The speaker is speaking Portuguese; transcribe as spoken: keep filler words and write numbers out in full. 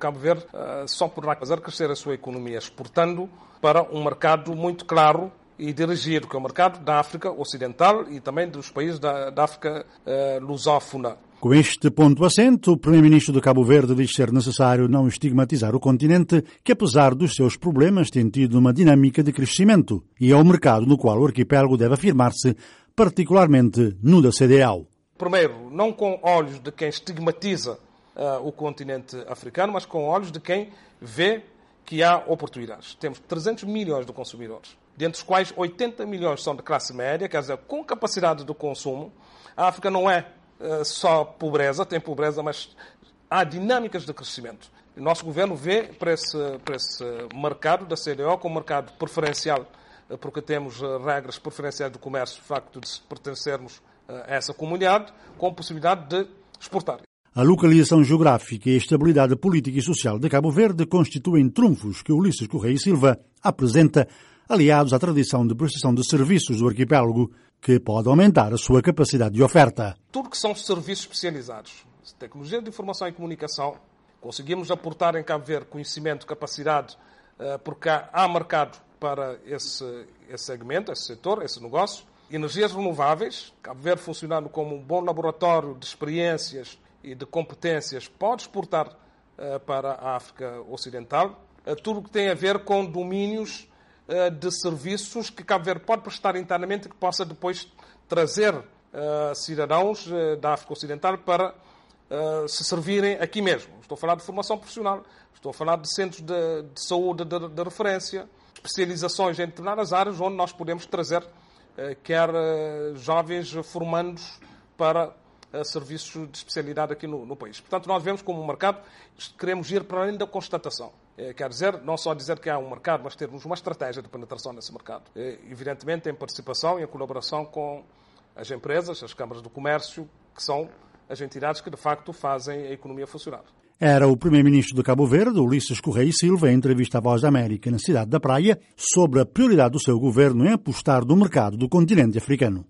Cabo Verde só poderá fazer crescer a sua economia exportando para um mercado muito claro e dirigido, que é o mercado da África Ocidental e também dos países da, da África uh, lusófona. Com este ponto assente, o primeiro-ministro de Cabo Verde diz ser necessário não estigmatizar o continente, que apesar dos seus problemas tem tido uma dinâmica de crescimento, e é o mercado no qual o arquipélago deve afirmar-se, particularmente no da C D A O. Primeiro, não com olhos de quem estigmatiza uh, o continente africano, mas com olhos de quem vê que há oportunidades. Temos trezentos milhões de consumidores, dentre os quais oitenta milhões são de classe média, quer dizer, com capacidade de consumo. A África não é uh, só pobreza, tem pobreza, mas há dinâmicas de crescimento. O nosso governo vê para esse, para esse mercado da C D A O como mercado preferencial, uh, porque temos uh, regras preferenciais do comércio, o facto de pertencermos uh, a essa comunidade, com possibilidade de exportar. A localização geográfica e a estabilidade política e social de Cabo Verde constituem trunfos que Ulisses Correia e Silva apresenta, aliados à tradição de prestação de serviços do arquipélago, que pode aumentar a sua capacidade de oferta. Tudo que são serviços especializados, tecnologia de informação e comunicação, conseguimos aportar em Cabo Verde conhecimento, capacidade, porque há mercado para esse, esse segmento, esse setor, esse negócio. Energias renováveis, Cabo Verde funcionando como um bom laboratório de experiências e de competências, pode exportar uh, para a África Ocidental. Uh, tudo o que tem a ver com domínios uh, de serviços que Cabo Verde pode prestar internamente e que possa depois trazer uh, cidadãos uh, da África Ocidental para uh, se servirem aqui mesmo. Estou a falar de formação profissional, estou a falar de centros de, de saúde de, de referência, especializações em determinadas áreas onde nós podemos trazer uh, quer uh, jovens formandos para serviços de especialidade aqui no, no país. Portanto, nós vemos como um mercado, queremos ir para além da constatação. É, quer dizer, não só dizer que há um mercado, mas termos uma estratégia de penetração nesse mercado. É, evidentemente, em participação e em colaboração com as empresas, as câmaras do comércio, que são as entidades que, de facto, fazem a economia funcionar. Era o primeiro-ministro de Cabo Verde, Ulisses Correia e Silva, em entrevista à Voz da América na cidade da Praia, sobre a prioridade do seu governo em apostar no mercado do continente africano.